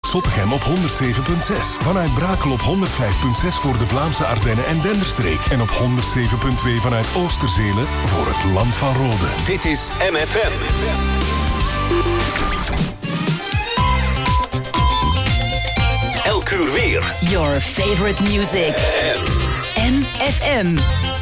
Zottegem op 107.6. Vanuit Brakel op 105.6 voor de Vlaamse Ardennen en Denderstreek. En op 107.2 vanuit Oosterzele voor het Land van Rode. Dit is MFM. Elk uur weer. Your favorite music. MFM.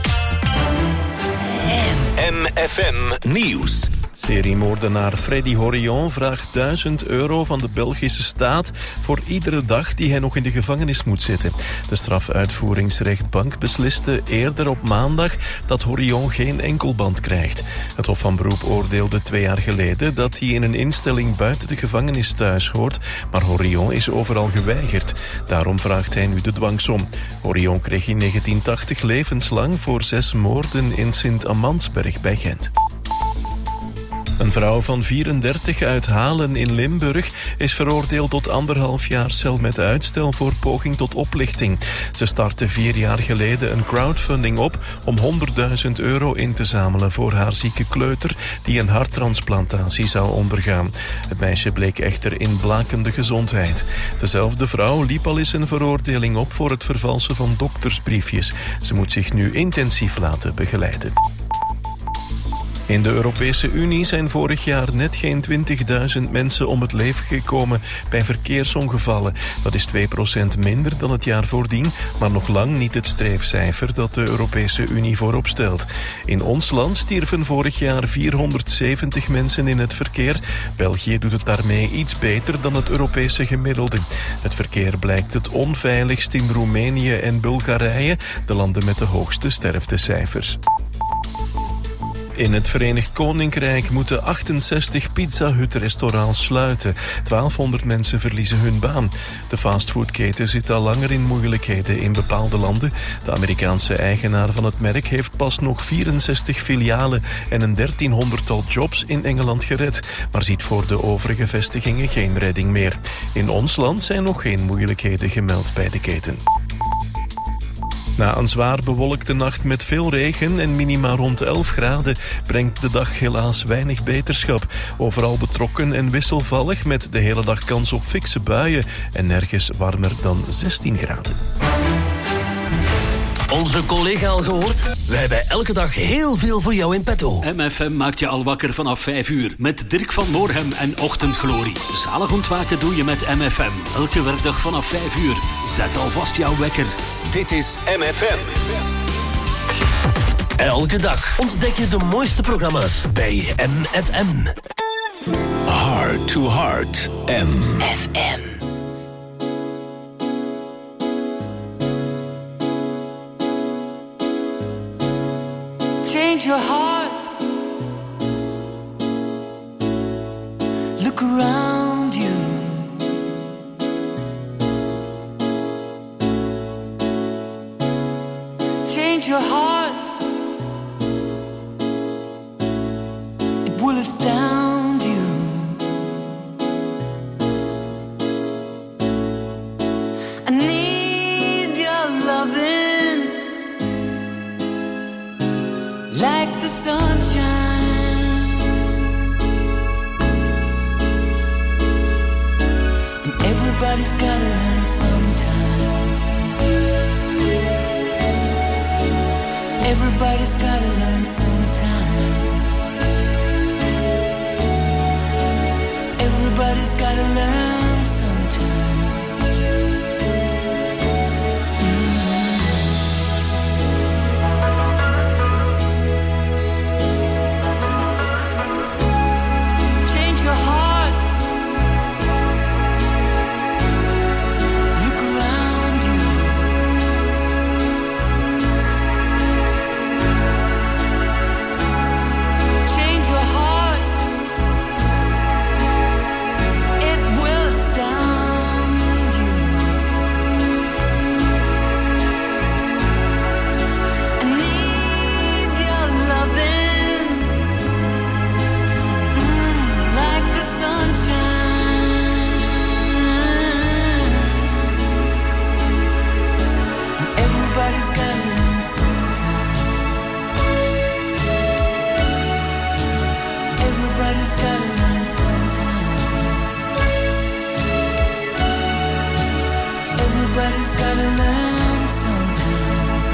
MFM Nieuws. Seriemoordenaar Freddy Horion vraagt €1000 van de Belgische staat voor iedere dag die hij nog in de gevangenis moet zitten. De strafuitvoeringsrechtbank besliste eerder op maandag dat Horion geen enkelband krijgt. Het Hof van Beroep oordeelde 2 jaar geleden dat hij in een instelling buiten de gevangenis thuis hoort, maar Horion is overal geweigerd. Daarom vraagt hij nu de dwangsom. Horion kreeg in 1980 levenslang voor 6 moorden in Sint-Amandsberg bij Gent. Een vrouw van 34 uit Halen in Limburg is veroordeeld tot 1,5 jaar cel met uitstel voor poging tot oplichting. Ze startte 4 jaar geleden een crowdfunding op om €100.000 in te zamelen voor haar zieke kleuter die een harttransplantatie zou ondergaan. Het meisje bleek echter in blakende gezondheid. Dezelfde vrouw liep al eens een veroordeling op voor het vervalsen van doktersbriefjes. Ze moet zich nu intensief laten begeleiden. In de Europese Unie zijn vorig jaar net geen 20.000 mensen om het leven gekomen bij verkeersongevallen. Dat is 2% minder dan het jaar voordien, maar nog lang niet het streefcijfer dat de Europese Unie voorop stelt. In ons land stierven vorig jaar 470 mensen in het verkeer. België doet het daarmee iets beter dan het Europese gemiddelde. Het verkeer blijkt het onveiligst in Roemenië en Bulgarije, de landen met de hoogste sterftecijfers. In het Verenigd Koninkrijk moeten 68 pizza-hut-restaurants sluiten. 1200 mensen verliezen hun baan. De fastfoodketen zit al langer in moeilijkheden in bepaalde landen. De Amerikaanse eigenaar van het merk heeft pas nog 64 filialen en een 1300-tal jobs in Engeland gered, maar ziet voor de overige vestigingen geen redding meer. In ons land zijn nog geen moeilijkheden gemeld bij de keten. Na een zwaar bewolkte nacht met veel regen en minima rond 11 graden... brengt de dag helaas weinig beterschap. Overal betrokken en wisselvallig met de hele dag kans op fikse buien... en nergens warmer dan 16 graden. Onze collega al gehoord? Wij hebben elke dag heel veel voor jou in petto. MFM maakt je al wakker vanaf 5 uur. Met Dirk van Moorhem en Ochtendglorie. Zalig ontwaken doe je met MFM. Elke werkdag vanaf 5 uur. Zet alvast jouw wekker. Dit is MFM. Elke dag ontdek je de mooiste programma's bij MFM. Heart to Heart. FM. Change your heart. Look around you. Change your heart. It will astound you. I need your loving like the sunshine, and everybody's gotta learn sometime. Everybody's gotta learn sometime. Everybody's gotta learn sometime. Change your heart. Look around you. Everybody's gotta learn sometime.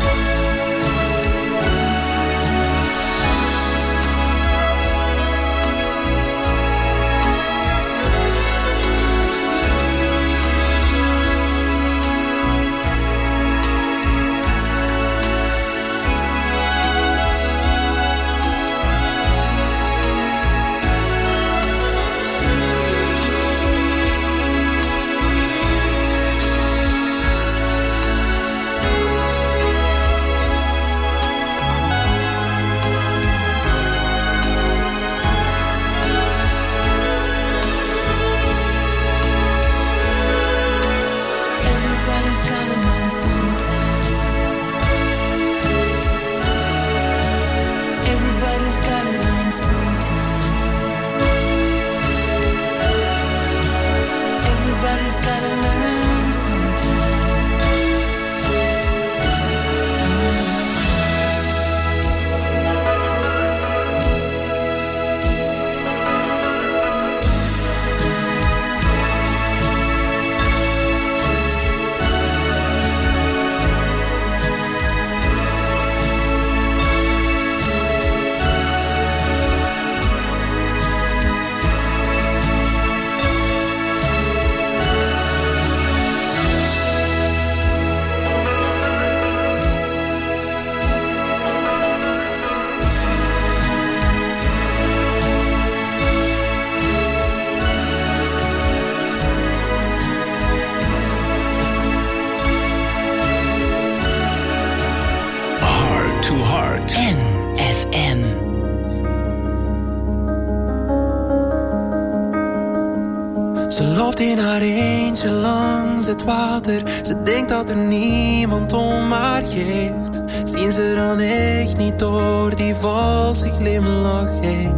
In haar eentje langs het water. Ze denkt dat er niemand om haar geeft. Zien ze dan echt niet door die valse glimlach heen?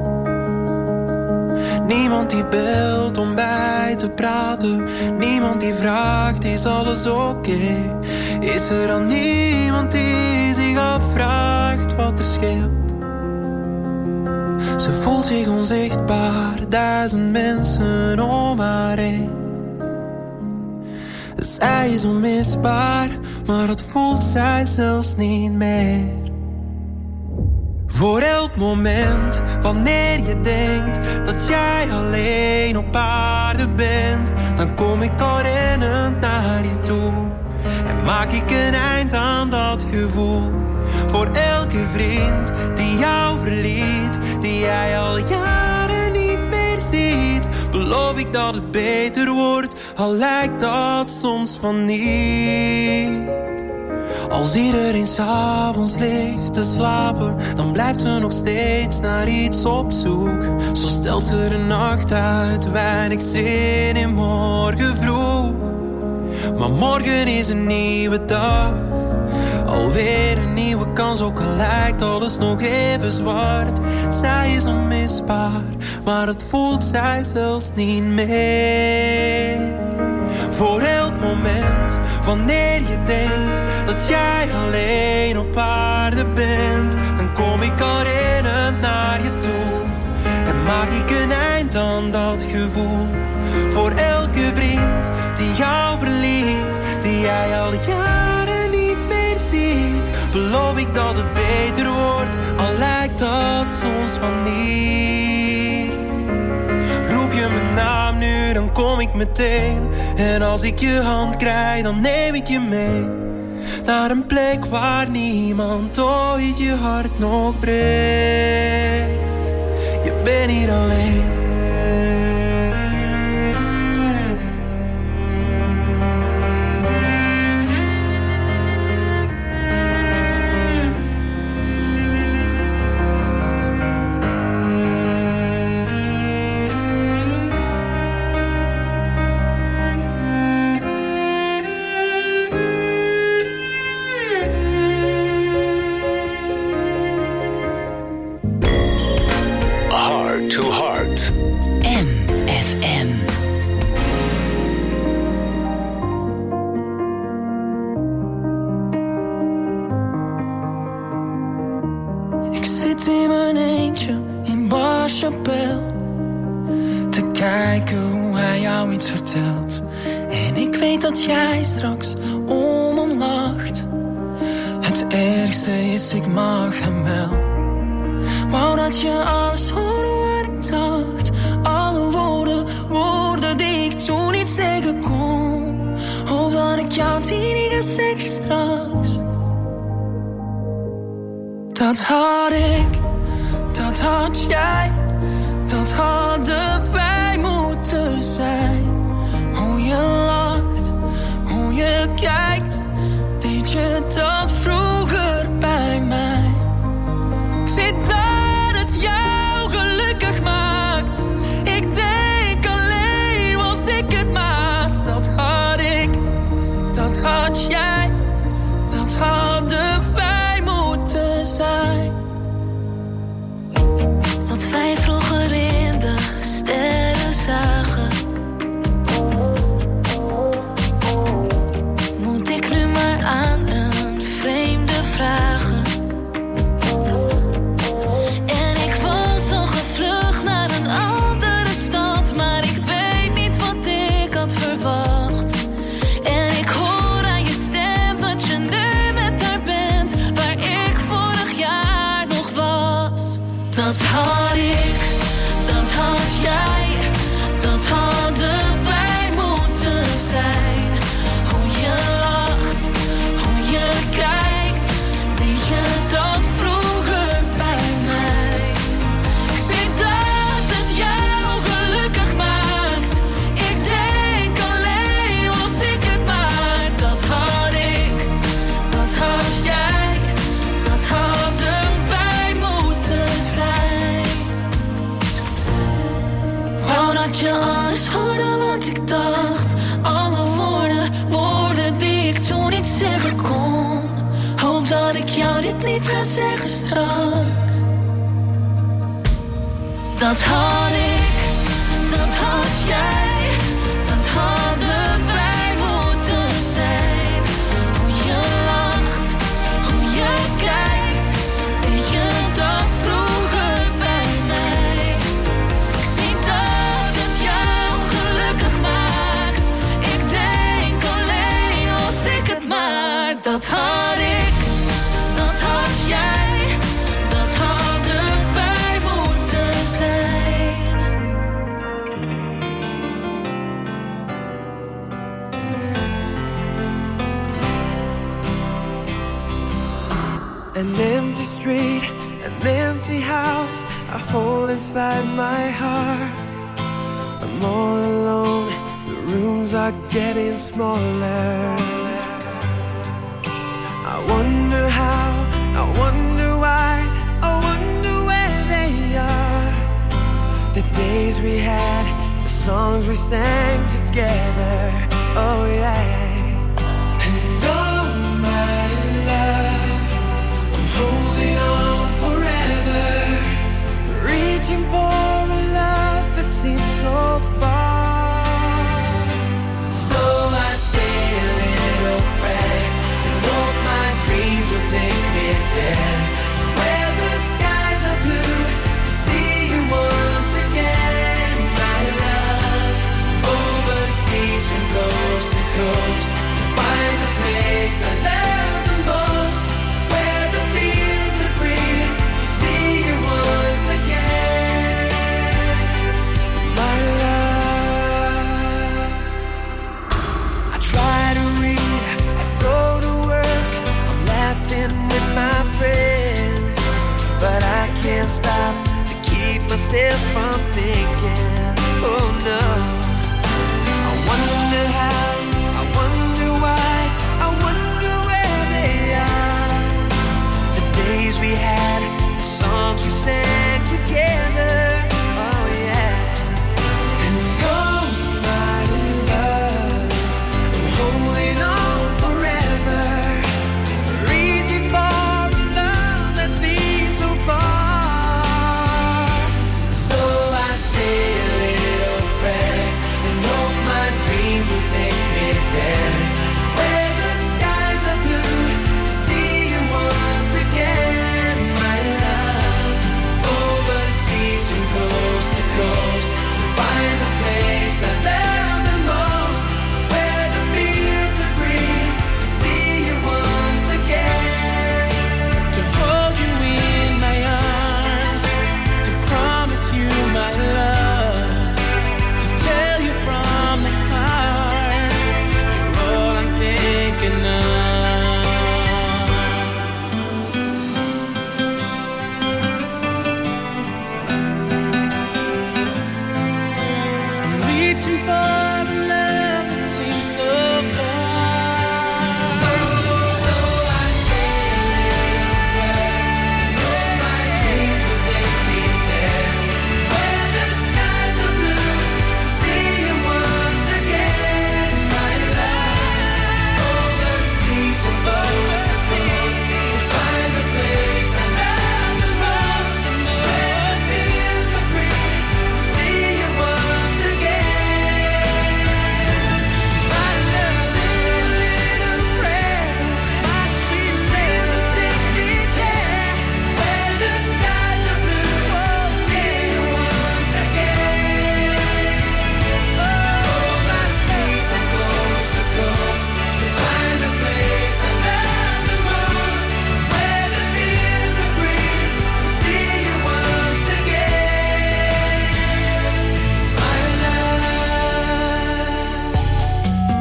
Niemand die belt om bij te praten. Niemand die vraagt, is alles oké? Is er dan niemand die zich afvraagt wat er scheelt? Ze voelt zich onzichtbaar, 1000 mensen om haar heen. Zij is onmisbaar, maar dat voelt zij zelfs niet meer. Voor elk moment, wanneer je denkt dat jij alleen op aarde bent, dan kom ik al rennend naar je toe en maak ik een eind aan dat gevoel. Voor elke vriend die jou verliet, die jij al jaren niet meer ziet, beloof ik dat het beter wordt, al lijkt dat soms van niet. Als iedereen 's avonds ligt te slapen, dan blijft ze nog steeds naar iets op zoek. Zo stelt ze de nacht uit, weinig zin in morgen vroeg. Maar morgen is een nieuwe dag, alweer een nieuwe kans, ook al lijkt alles nog even zwart. Zij is onmisbaar, maar het voelt zij zelfs niet meer. Voor elk moment, wanneer je denkt dat jij alleen op aarde bent, dan kom ik al rennend naar je toe en maak ik een eind aan dat gevoel. Voor elke vriend die jou verliet, die jij al jaren niet meer ziet, beloof ik dat het beter wordt, al lijkt dat soms van niet. Roep je mijn naam nu, dan kom ik meteen. En als ik je hand krijg, dan neem ik je mee naar een plek waar niemand ooit je hart nog breekt. Je bent hier alleen. to Heart. MFM. Ik zit in mijn eentje in Barchapel te kijken hoe hij jou iets vertelt. En ik weet weet dat jij straks om hem lacht. Het ergste is, ik mag hem wel. Wou dat je alles hoorde wat ik dacht. Alle woorden die ik toen niet zeggen kon. Hoop dat ik jou die niet ga zeggen straks. Dat had ik, dat had jij, dat hadden wij moeten zijn. Hoe je lacht, hoe je kijkt, deed je dat vroeger bij mij. Ik zie dat het jou gelukkig maakt. Ik denk alleen, was ik het maar. Dat had ik, dat had jij, dat hadden wij moeten zijn. Wat wij vroeger in de sterren zagen, moet ik nu maar aan een vreemde vragen. En ik was al gevlucht naar een andere stad, maar ik weet niet wat ik had verwacht. En ik hoor aan je stem dat je nu met haar bent, waar ik vorig jaar nog was. Dat had ik, dat had jij, dat hadden wij moeten zijn. Hoe je lacht, hoe je kijkt, deed je dat vroeger bij mij. Ik zie dat het jou gelukkig maakt. Ik denk alleen, was ik het maar. Dat had ik, dat had jij, dat hadden wij moeten zijn. Wou dat je alles hoorde wat ik dacht. Alle woorden die ik toen niet zeggen kon. Hoop dat ik jou dit niet ga zeggen straks. Dat had ik, dat had jij, dat hadden wij moeten zijn. Hoe je lacht, hoe je kijkt, deed je dat vroeger bij mij. Ik zie dat het jou gelukkig maakt. Ik denk alleen, was ik het maar. Dat had ik, dat had jij, dat hadden wij moeten zijn. An empty street, an empty house, a hole inside my heart. I'm all alone, the rooms are getting smaller. I wonder how, I wonder why, I wonder where they are. The days we had, the songs we sang together, oh yeah. And oh my love, I'm holding on forever, reaching for a love that seems so far. So I say a little prayer and hope my dreams will take me there, where the skies are blue, to see you once again, my love. Overseas from coast to coast, to find a place I love the most, where the fields are green, to see you once again, my love. I try to read, I go to work, I'm laughing with my friends, but I can't stop to keep myself from thinking, oh no. I wonder how, I wonder why, I wonder where they are. The days we had, the songs we sang together, oh yeah. And oh my love, I'm holding on forever, reaching for a love that seems so far. So I say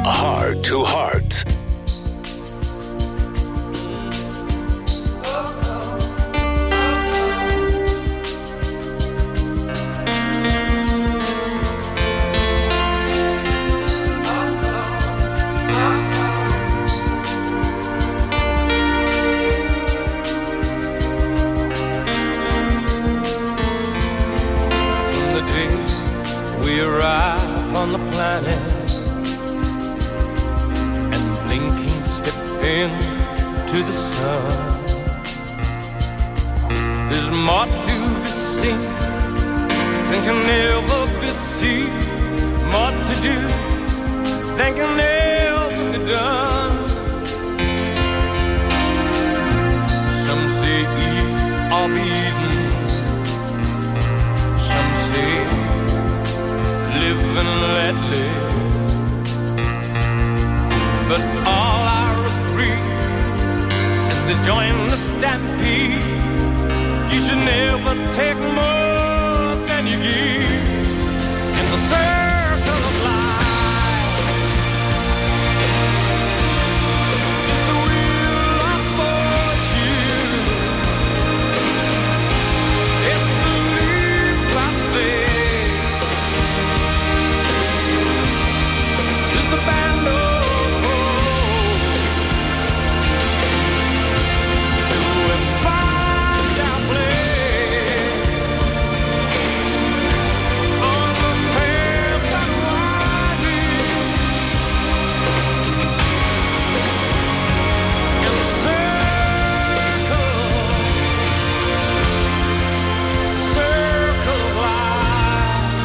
Heart to Heart. On the planet and blinking step into the sun. There's more to be seen than can ever be seen, more to do than can ever be done. Some say eat or be eaten, some say live and let live. But all I agree is to join the stampede. You should never take more than you give in the circle of life. It's the wheel of fortune. It's the leap I faith. The band of hope. Do we find our place on the path that winding in the circle of life?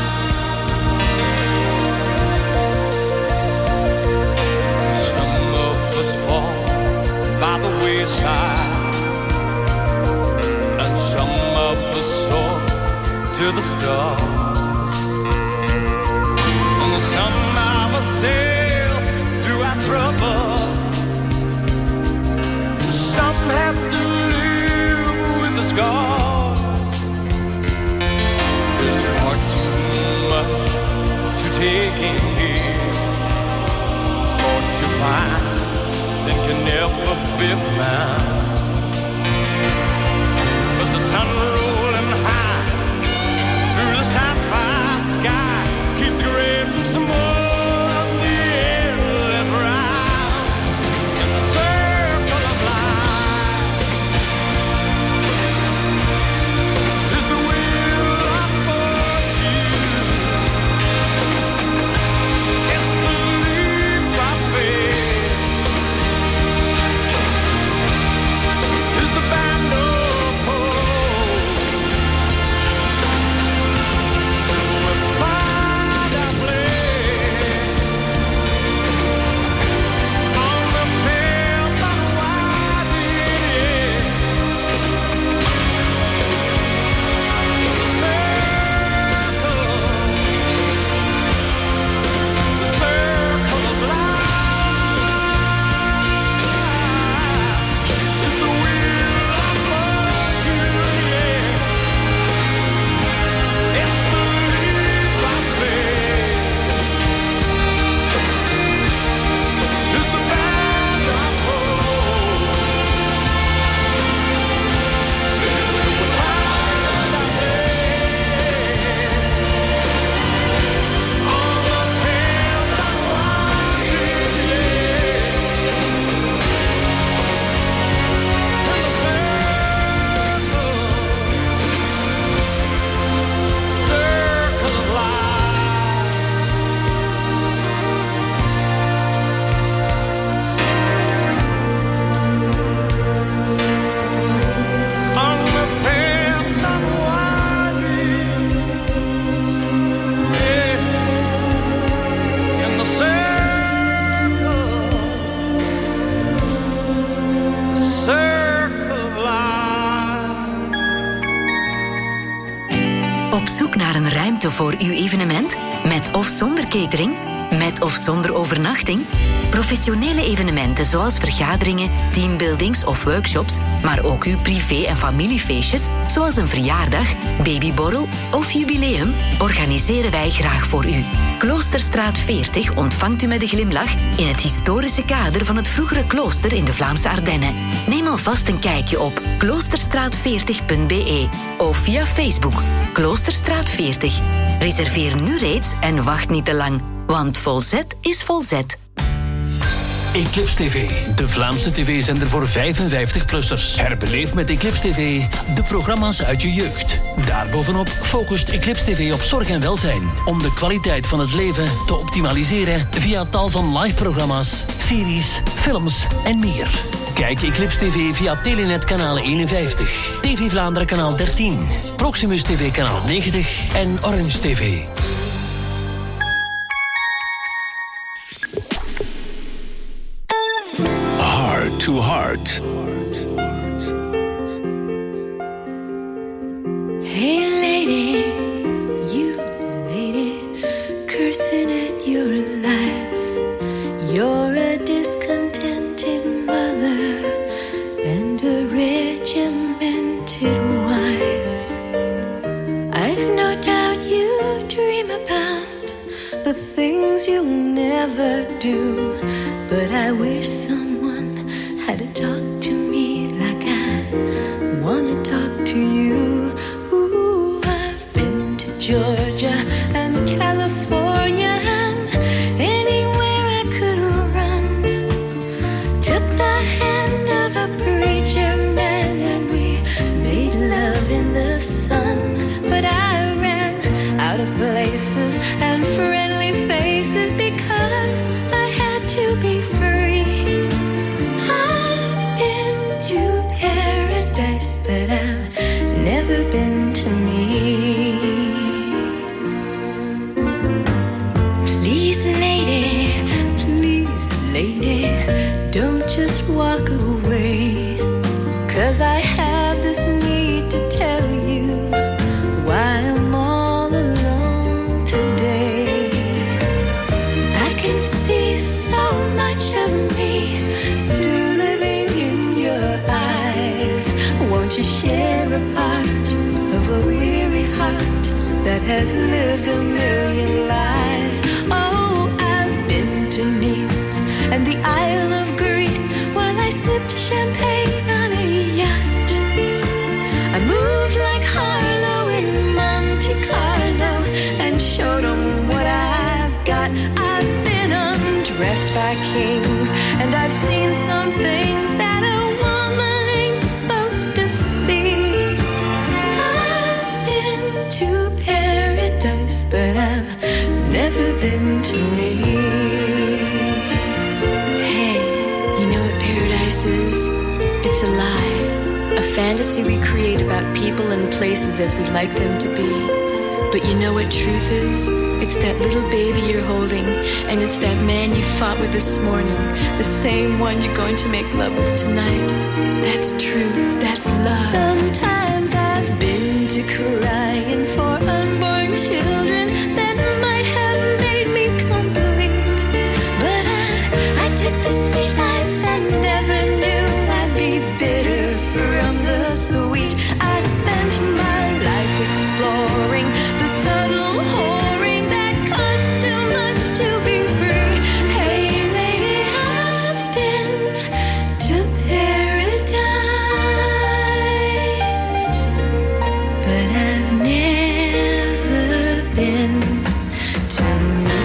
Some of us fall by the wayside, and some of us soar to the stars, and some of us sail through our trouble. Some have to live with the scars. There's far too much to take in here, or to find that can never be found. But the sun rolling high through the sapphire sky keeps grading some more of the endless round in the circle of life. Is the wheel of fortune. It's the leap of faith. Is the band of hope. We find our place on the path that winding the circle of life. Is the wheel of fortune, yeah. It's the leap of faith. Is the band of hope. Still we find our place on the path that winding, yeah. In the circle of life. On the path that winding, yeah. In the circle of life. Op zoek naar een ruimte voor uw evenement? Met of zonder catering? Met Met of zonder overnachting? Professionele evenementen zoals vergaderingen, teambuildings of workshops, maar ook uw privé- en familiefeestjes, zoals een verjaardag, babyborrel of jubileum, organiseren wij graag voor u. Kloosterstraat 40 ontvangt u met een glimlach in het historische kader van het vroegere klooster in de Vlaamse Ardennen. Neem alvast een kijkje op kloosterstraat40.be of via Facebook Kloosterstraat 40. Reserveer nu reeds en wacht niet te lang, want Volzet is Volzet. Eclipse TV, de Vlaamse tv-zender voor 55-plussers. Herbeleef met Eclipse TV de programma's uit je jeugd. Daarbovenop focust Eclipse TV op zorg en welzijn, om de kwaliteit van het leven te optimaliseren via tal van live-programma's, series, films en meer. Kijk Eclipse TV via Telenet kanaal 51, TV Vlaanderen kanaal 13, Proximus TV kanaal 90 en Orange TV. Heart to Heart. Hey lady, you lady, cursing at your life. You're a discontented mother and a regimented wife. I've no doubt you dream about the things you'll never do, but I wish someone had to talk to me like I wanna talk to you. Ooh, I've been to Georgia and California and anywhere I could run. Took the hand of a preacher man and we made love in the sun. But I ran out of places and friendly faces because I had to be free. I've been to paradise, but I've never been to me. Please, lady, don't just walk away, 'cause I have this need to tell you why I'm all alone today. I can see so much of me still living in your eyes. Won't you share a part of a weary heart that has lived a million lives? Oh, I've been to Nice and the Isle of Greece while I sipped champagne on a yacht. I moved like Harlow in Monte Carlo and showed them what I've got. I've been undressed by kings and I've seen some things that a woman ain't supposed to see. I've been to paradise, but I've never been to me. Hey, you know what paradise is? It's a lie, a fantasy we create about people and places as we'd like them to be. But you know what truth is? It's that little baby you're holding, and it's that man you fought with this morning, the same one you're going to make love with tonight. That's truth, that's love. Sometimes I've been to crying for unborn children that might have made me complete. But I took the sweet life and never knew I'd be bitter from the sweet. I spent my life exploring the subtle whoring that costs too much to be free. Hey lady, I've been to paradise, but I've never been to me.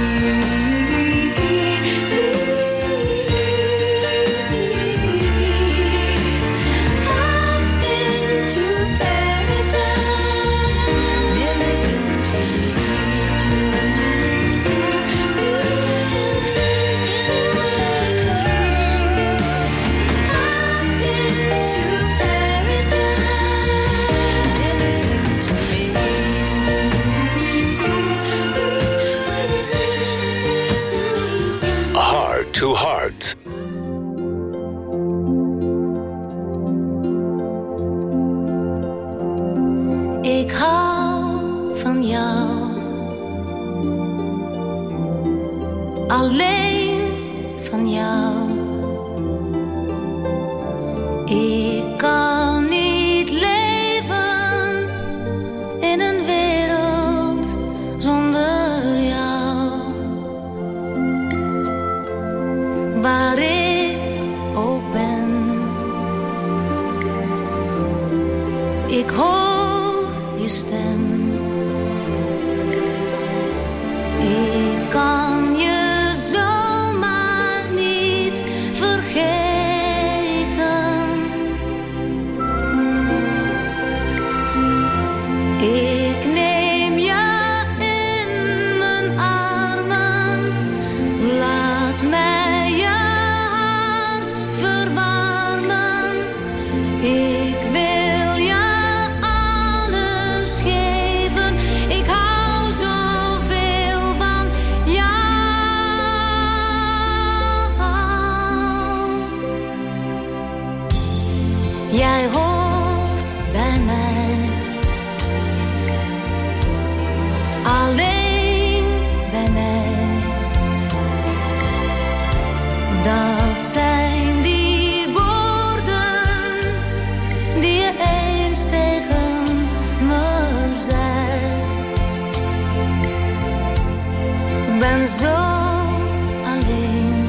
I've been to paradise, never been to Heart to Heart. Ik hou van jou. alleen van jou. Ik kan niet leven in een wereld zonder jou. Waar ik ook ben, ik hoor je stem. Ik kan je zomaar niet vergeten. Ik neem je in mijn armen. Laat mij je hart verwarmen. Ik wil je alles geven. Ik hou zoveel van jou. Jij hoort bij mij. Alleen bij mij. Dat zijn die woorden die je eens tegen me zei. Ik ben zo alleen.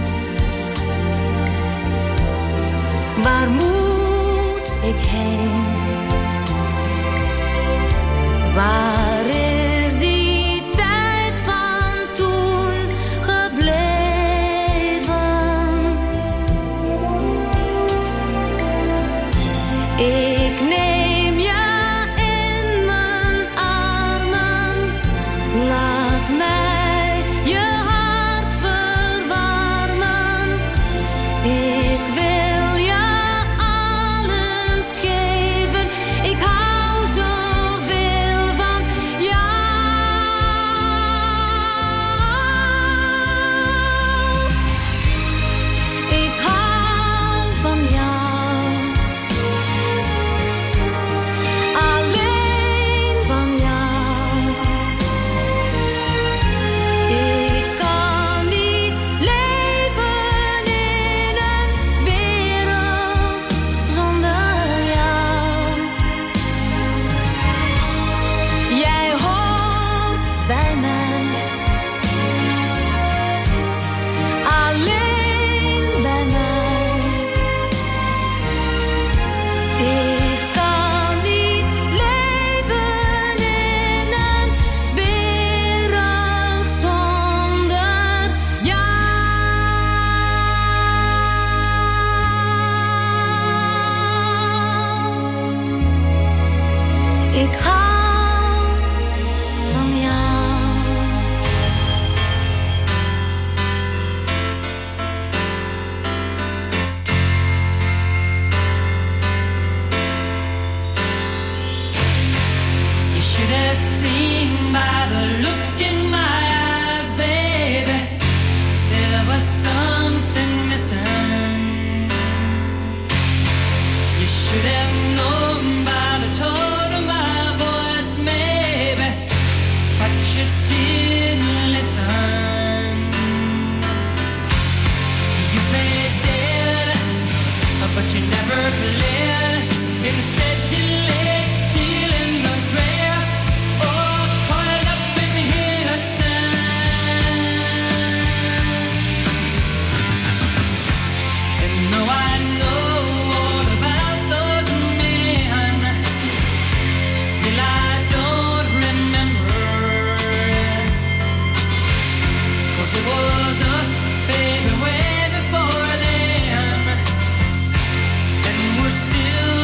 Waar moet ik heen? Waar is die tijd van toen gebleven? Ik neem je in mijn armen. Laat mij je hart verwarmen. Ik wil je alles geven. Ik hou zoveel van jou. Ik hou van jou. Alleen van jou. Ik kan niet leven in een wereld zonder jou. Jij hoort bij mij. Alleen bij mij. Ik kan niet leven in een wereld zonder jou. Ik hou van jou. You should have seen by the look in my eyes, baby. There was something missing. You should have known by the tone of my voice, maybe. But you didn't listen. You played dead, but you never played. Instead you laid still in the grass, or coiled up in innocence. And though I know all about those men, still I don't remember. 'Cause it was us, baby, way before them. And we're still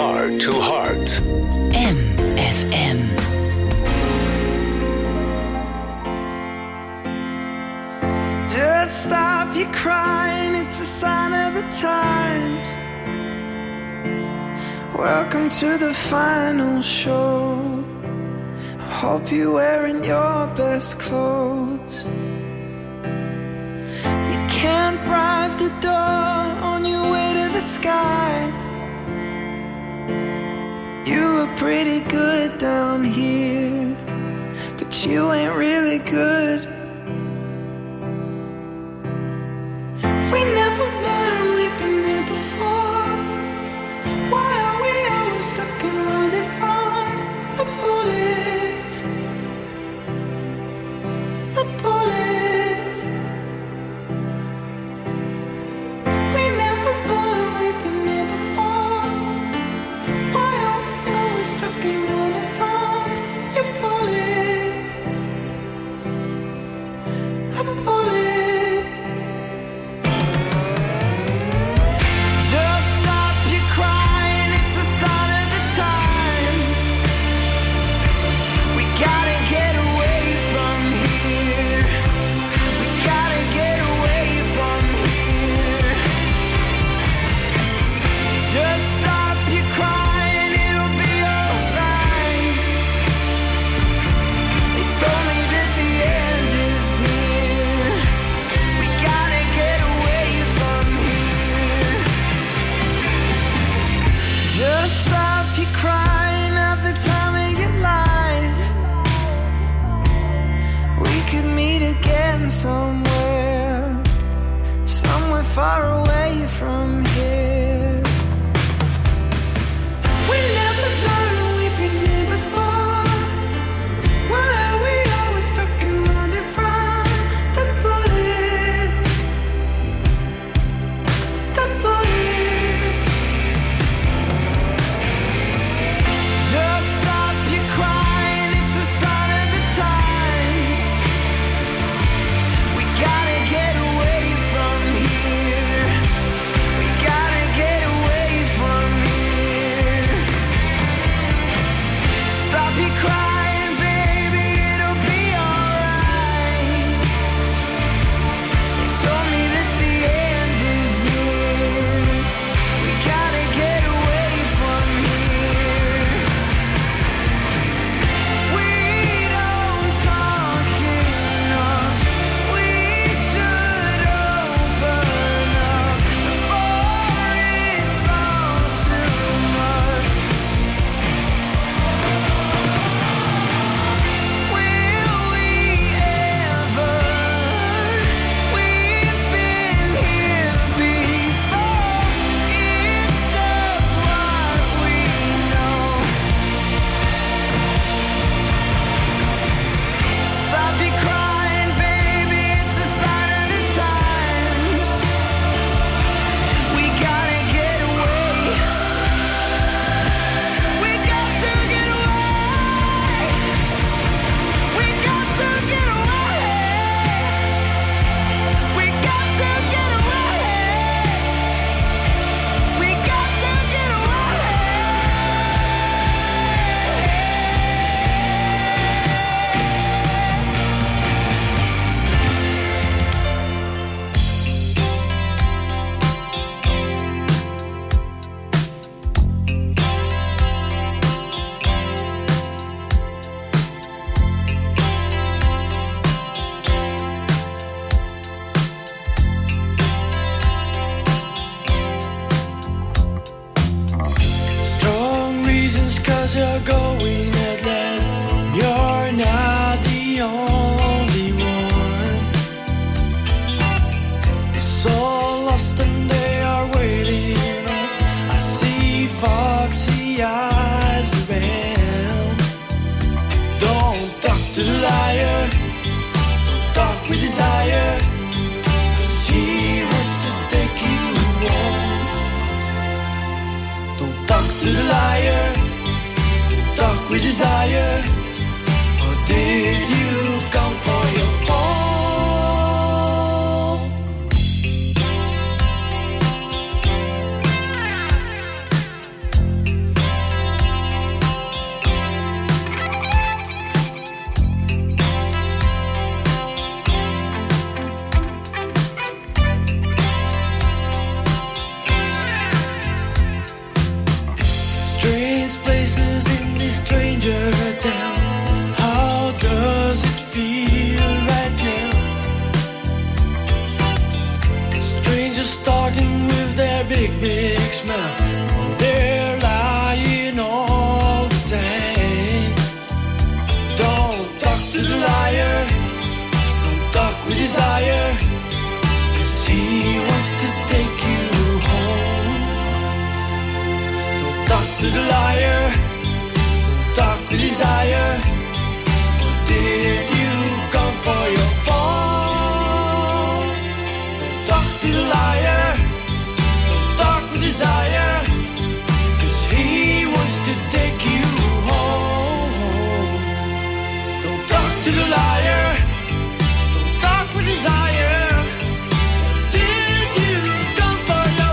Heart to Heart. MFM. Just stop your crying, it's a sign of the times. Welcome to the final show. I hope you're wearing your best clothes. You can't bribe the door on your way to the sky. You look pretty good down here, but you ain't really good. We never learned, we've been here before. Why are we always stuck and running from the bullets? The bullets. We never learned, we've been here before. Why are we always stuck and running from your bullets? A bullet. Somewhere far away from here. We never learned, we've been here before. Why are we always stuck and running from the bullets? The bullets. Just stop your crying, it's a sign of the times. We gotta get away from here. We gotta get away from here. Stop your crying, baby, it'll be alright. You told me that the end is near. We gotta get away from here. We don't talk enough. We should open up before it's all too much. Will we ever? We've been here before. It's just what we know. Stop your crying, baby, it's a sign of the times. We gotta get away. We got to get away. We got to get away. We got to get away. We got to get away. Strong reasons, 'cause you're going at last. You're not the only one. It's all lost and they are waiting. I see foxy eyes around. Don't talk to the liar. Don't talk with desire. 'Cause he wants to take you home. Don't talk to the liar. Talk with desire. Or did you come for your fall? in this stranger town. How does it feel right now? Strangers talking with their big, big smile. Oh, they're lying all the time. Don't talk to the liar. Don't talk with desire. 'Cause he wants to take you home. Don't talk to the liar. Don't talk with desire. Or did you come for your fall? Don't talk to the liar. Don't talk with desire. 'Cause he wants to take you home. Don't talk to the liar. Don't talk with desire. Did you come for your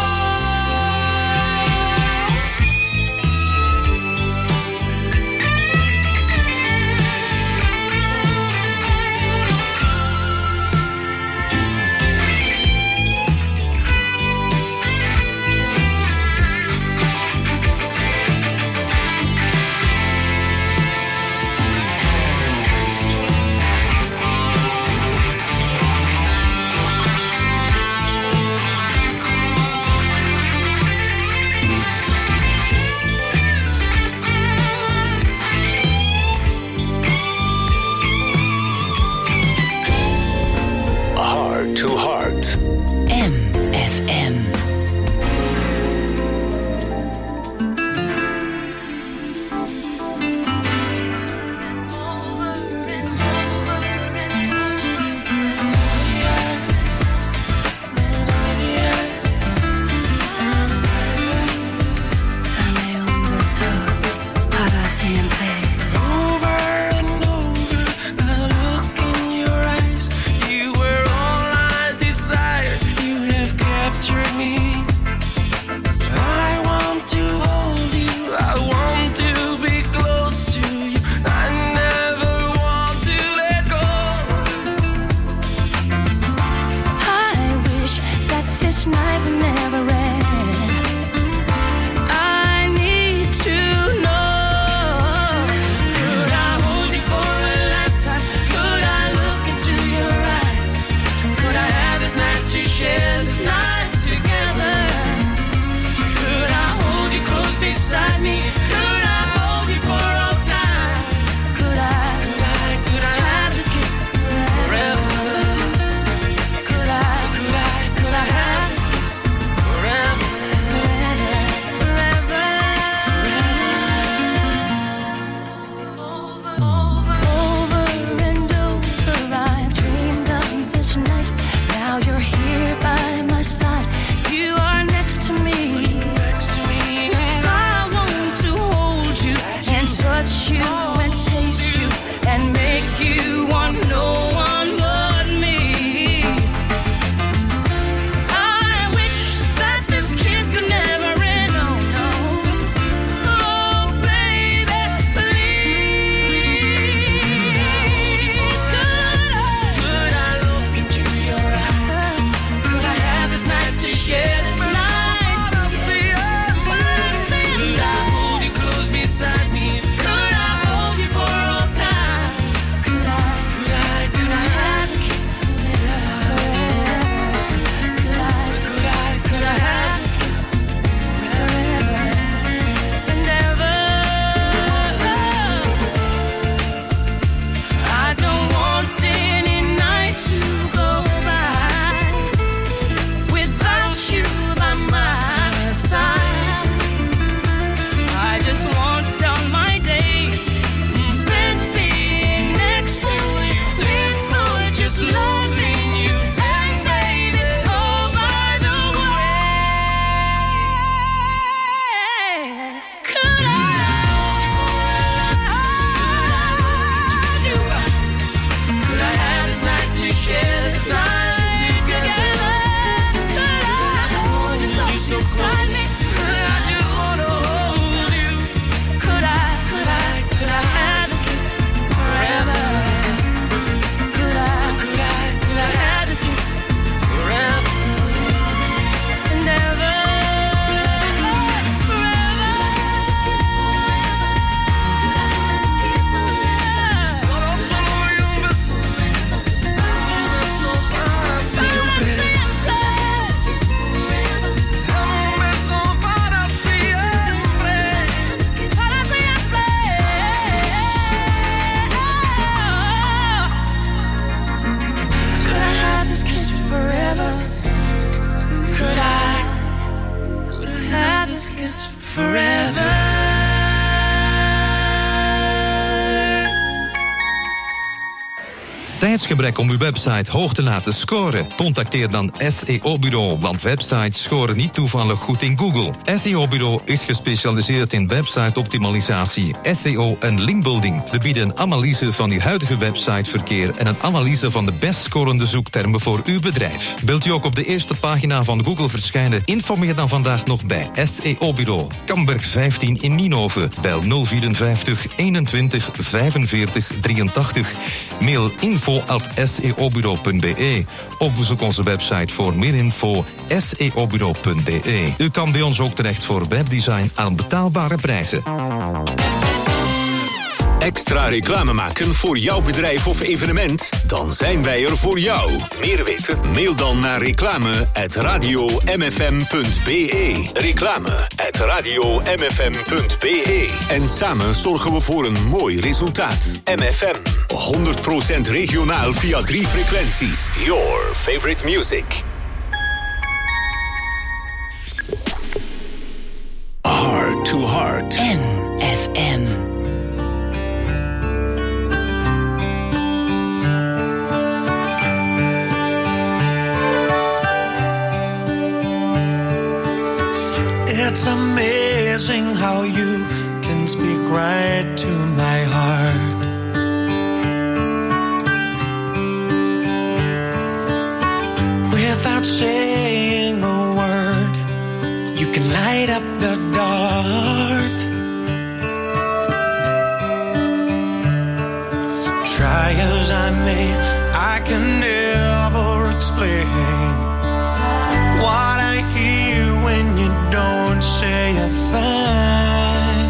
Heart to Heart. MFM. Para siempre. Over and over, the look in your eyes. You were all I desired. You have captured me. I want to hold you. I want to be close to you. I never want to let go. I wish that this night would never end. I need to know. Could I hold you for a lifetime? Could I look into your eyes? Could I have this night to share this night together? Could I hold you close beside me? Could I hold you for all time? Could I have this kiss forever? Could I have this kiss forever? Over and over, I've dreamed of this night. Now you're here by my side. You are next to me. Next to me, I want to tijdsgebrek om uw website hoog te laten scoren? Contacteer dan SEO-bureau, want websites scoren niet toevallig goed in Google. SEO-bureau is gespecialiseerd in website-optimalisatie, SEO en linkbuilding. We bieden een analyse van uw huidige websiteverkeer en een analyse van de best scorende zoektermen voor uw bedrijf. Wilt u ook op de eerste pagina van Google verschijnen? Informeer dan vandaag nog bij SEO-bureau. Kamberg 15 in Nienhoven. Bel 054 21 45 83. Mail info@seobureau.be of bezoek onze website voor meer info seobureau.be. U kan bij ons ook terecht voor webdesign aan betaalbare prijzen. Extra reclame maken voor jouw bedrijf of evenement? Dan zijn wij er voor jou. Meer weten? Mail dan naar reclame@radiomfm.be. Reclame@radiomfm.be. En samen zorgen we voor een mooi resultaat. MFM. 100% regionaal via 3 frequenties. Your favorite music. Heart to Heart. MFM. It's amazing how you can speak right to my heart. Without saying a word, you can light up the dark. Try as I may, I can never explain what I hear when you don't say a thing.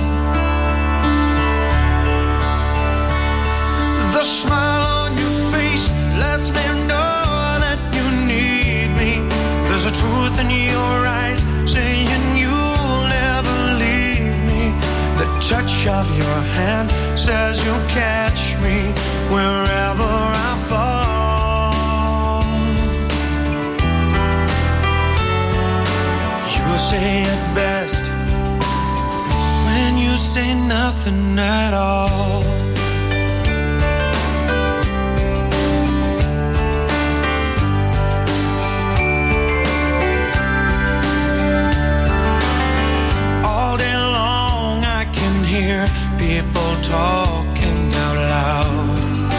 The smile on your face lets me know that you need me. There's a truth in your eyes saying you'll never leave me. The touch of your hand says you'll catch me wherever I fall. You say it best when you say nothing at all. All day long I can hear people talking out loud.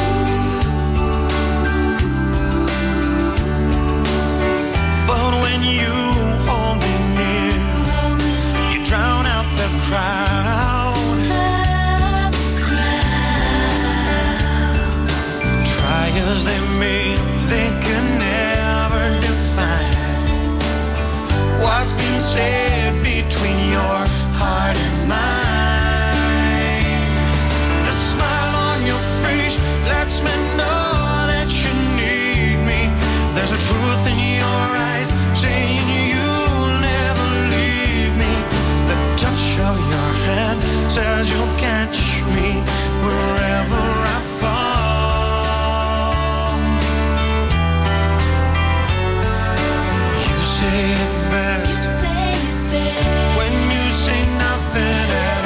But when you hold me near, you drown out the crowd. Try as they may, they can never define what's been said between your heart and mine. The smile on your face lets me know that you need me. There's a truth in your eyes saying you'll never leave me. The touch of your hand says you'll catch me wherever I fall. You say it best when you say nothing at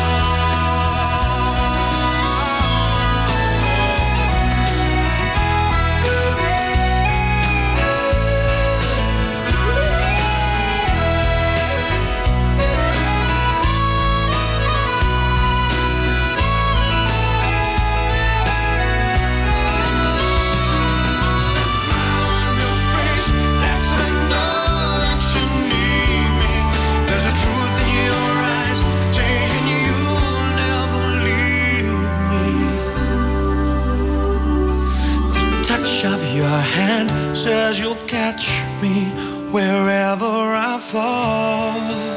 your hand says you'll catch me wherever I fall.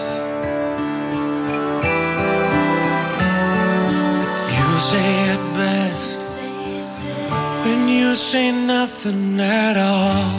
You say it best when you say nothing at all.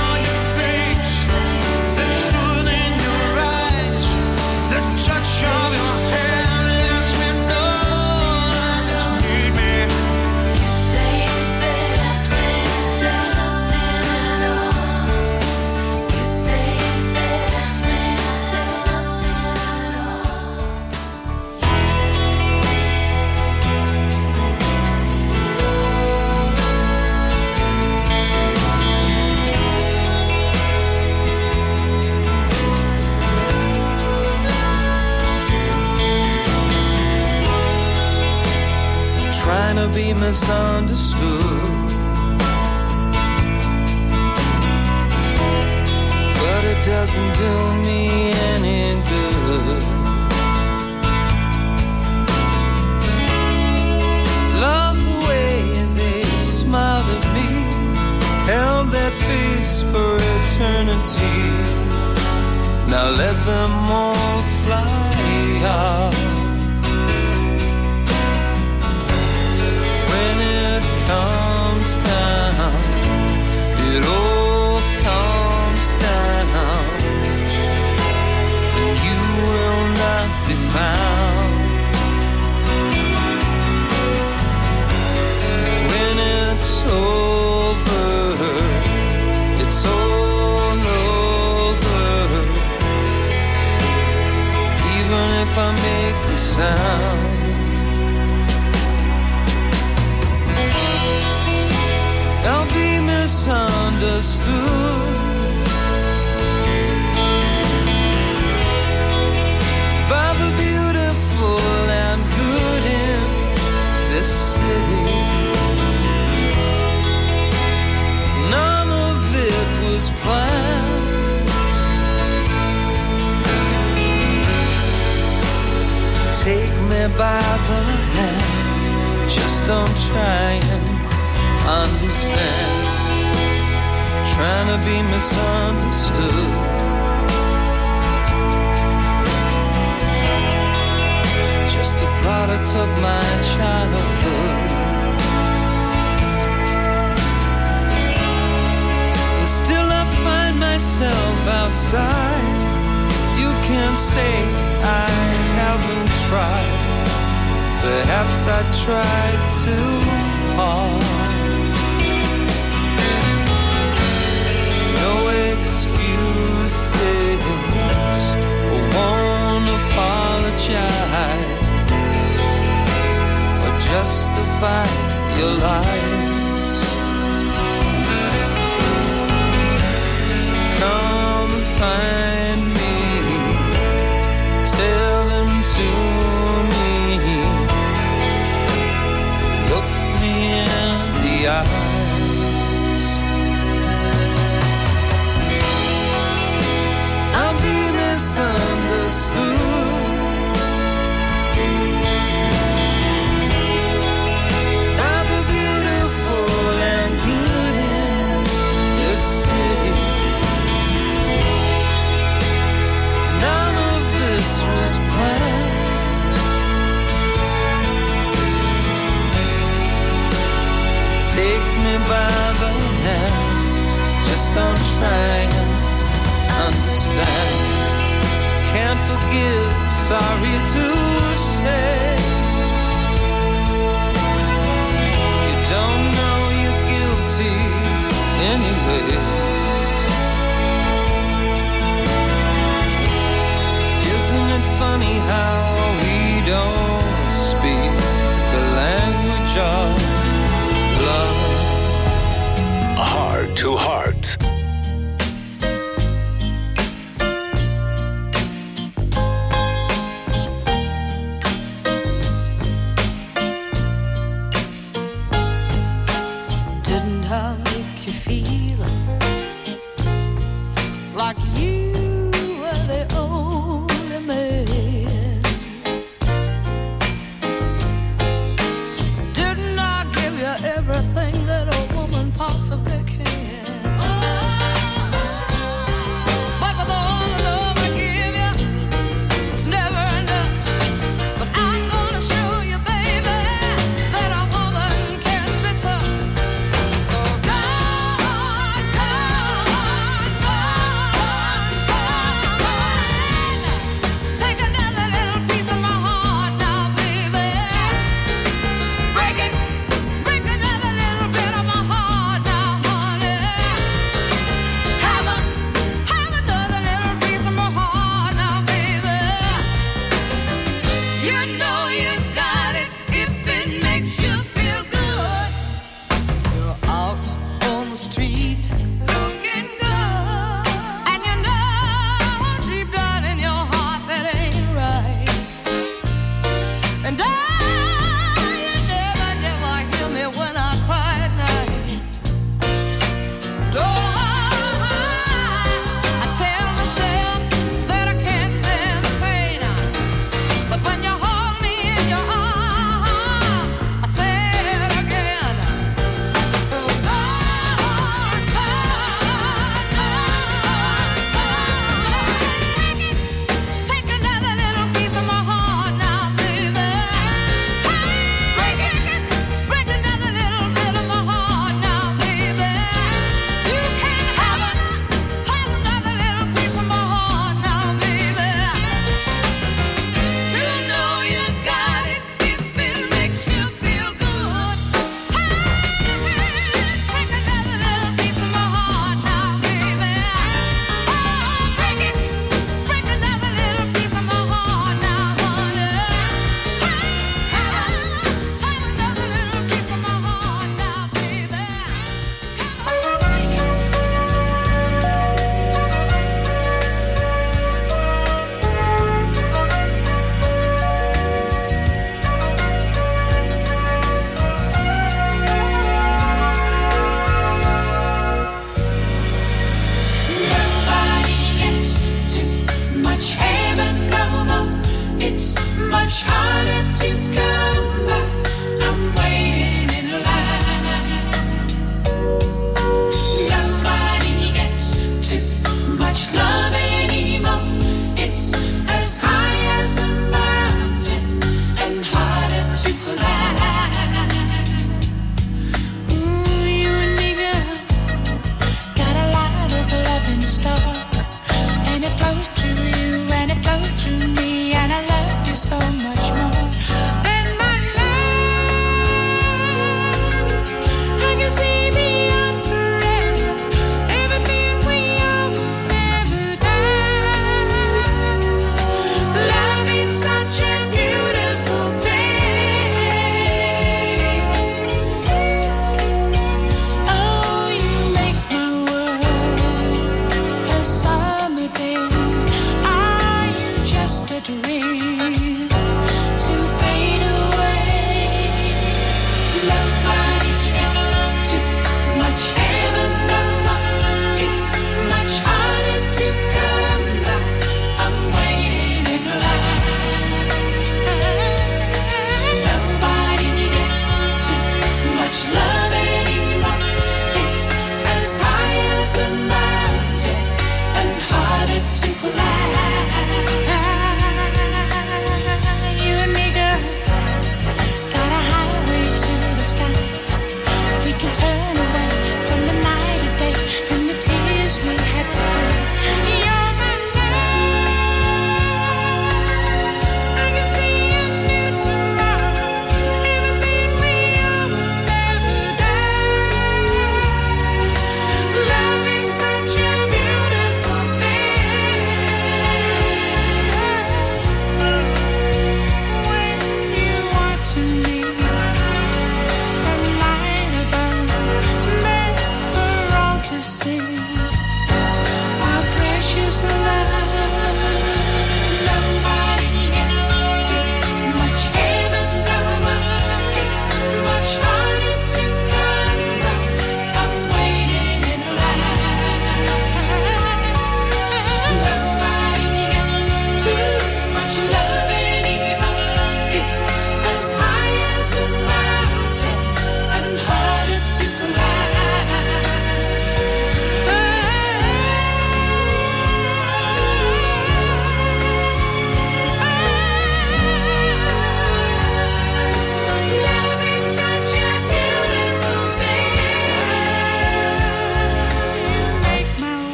Touch your misunderstood, but it doesn't do me any good. Love the way they smiled at me, held that face for eternity. Now let them all fly off. When it comes down, it all comes down, and you will not be found. When it's over, it's all over. Even if I make a sound, I'll be misunderstood by the beautiful and good in this city. None of it was planned. Take me by the hand, just don't try and understand. Trying to be misunderstood. Just a product of my childhood. And still I find myself outside. You can say I haven't tried. Perhaps I tried too hard. No excuses, I won't apologize or justify your lies. Come find me, tell them to me, look me in the eyes. I'll be misunderstood by the beautiful and good in this city. None of this was planned. Take me by the hand, just don't try and understand. Can't forgive, sorry to say. You don't know you're guilty anyway. Isn't it funny how we don't speak the language of love? Heart to Heart. Didn't I make you feel like you